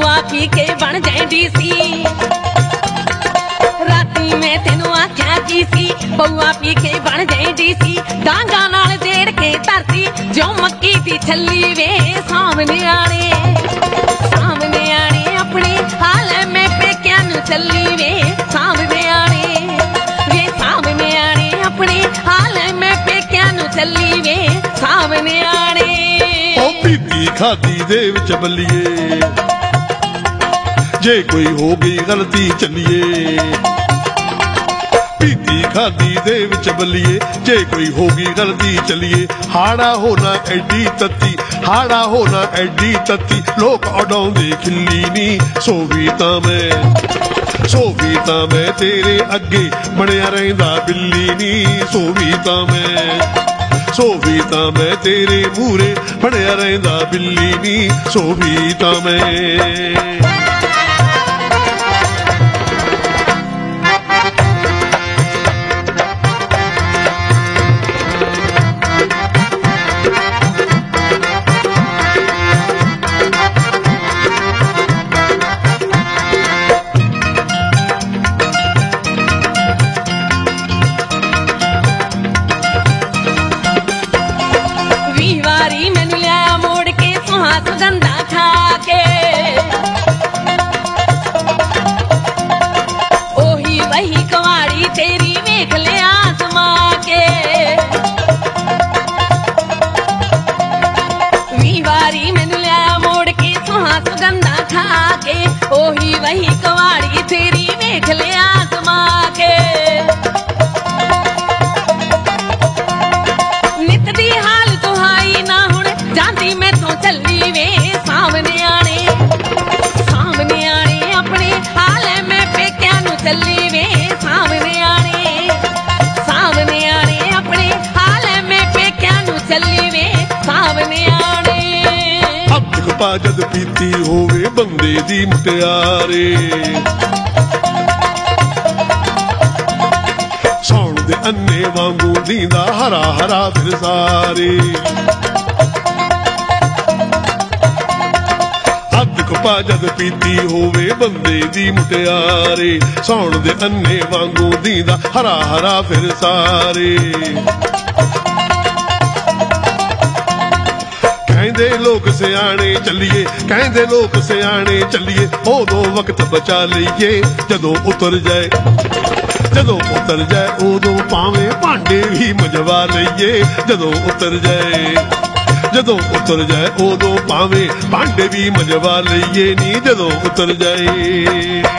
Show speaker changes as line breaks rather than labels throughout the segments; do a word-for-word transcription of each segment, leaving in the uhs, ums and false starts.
बउआ पी के बन जाए डीसी। राती मैं तेनू आख्या की सी बउआ पी के बन जाए डीसी। डांगा नाल जेड़ के धरती जो मक्की दी छली वे सामने आने सामने आने अपने हाल में पेक्या नू चली वे सामने आने वे सामने आने अपने हाल में पेक्या नू चली वे सामने आने।
ओ पीती खादी दे विच बल्लिए जे कोई हो गई गलती चलिए। पीती खादी दे विच बल्लिए जे कोई होगी गलती चलिए। हाड़ा होना एडी तत्ती हाड़ा होना एडी तत्ती लोग उड़ाउंदे खिल्ली नी। सोवी तां मैं सोवी तां मैं तेरे अगे बणिया रहिंदा बिल्ली नी। सोवी तां मैं सोवी तां मैं तेरे मूरे बणिया रहिंदा बिल्ली नी। सोवी तां मैं ओही वही कवाड़ी तेरी वेख ले आसमा के। नित दी हाल तुहाई ना हुण जांदी मैं तो चली वे सामने आने सामने आने अपने हाल में पेक्या नू चली वे सामने आने सामने आने अपने हाल में पेक्या नू चली वे सामने आने। पा जद पीती होवे बंदे दी मुटियारे सौण दे अन्ने वांगू दींदा हरा हरा फिर सारे। अध पा जद पीती होवे बंदे दी मुटियारे सौण दे अन्ने वांगू दींदा हरा हरा फिर सारे। कहंदे लोग सियाणे चलिए कहंदे लोग सियाणे चलिए ओदो वक्त बचा लईए जदों उतर जाए जदों उतर जाए ओदों पावे भांडे भी मजवा लईए जदों उतर जाए जदों उतर जाए ओदों पावे भांडे भी मजवा लईए नी जदों उतर जाए।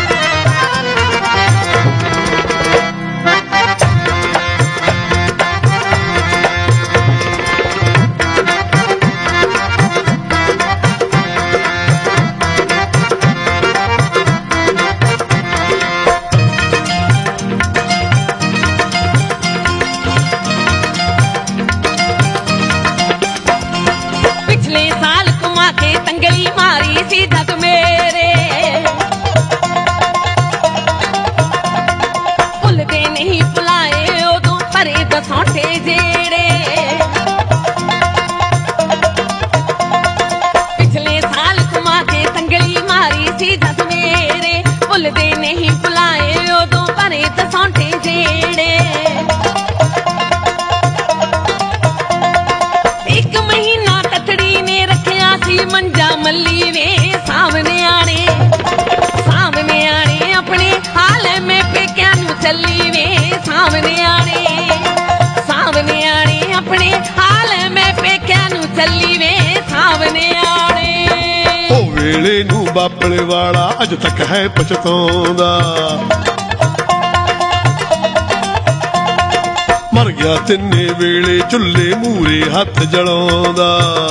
भुलदे नहीं भुलाए उदों भरे दसौंटे जेड़े। एक महीना तथड़ी ने रखिया सी मंजा मल्ली वे सामने आने सामने आने अपने हाल में पेक्या नू चली वे सामने आने सामने आने अपने हाल में पेक्या नू चली वे सामने आने।
ओ वेले नू बापले वाला अज तक है पछताउंदा मर गया तिन्ने वेले चुल्हे मूरे हथ जलाउंदा।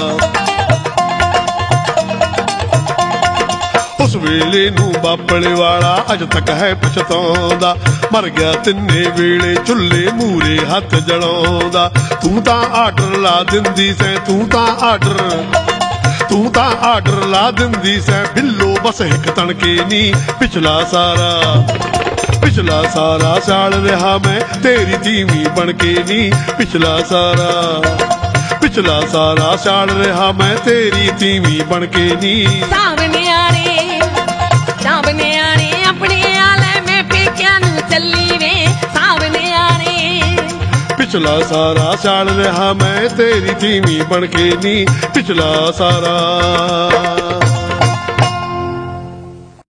उस वेले नू बापले वाला अज तक है पछताउंदा मर गया तिन्ने वेले चुल्हे मूरे हथ जलाउंदा। तू तां आर्डर ला दिंदी सै तू तां आर्डर तू तां आर्डर ला दिंदी सै बिल्लो बस हिक तणके नी। पिछला सारा पिछला सारा साल रहा मैं तेरी धीमी बनके नी। पिछला सारा पिछला सारा साल रहा मैं तेरी धीमी बनके नी।
सामने आने
ਪਿਛਲਾ ਸਾਰਾ ਸਿਆਲ ਰਿਹਾ ਮੈਂ ਤੇਰੀ ਧੀਮੀ ਬਣ ਕੇ ਨੀ ਪਿਛਲਾ ਸਾਰਾ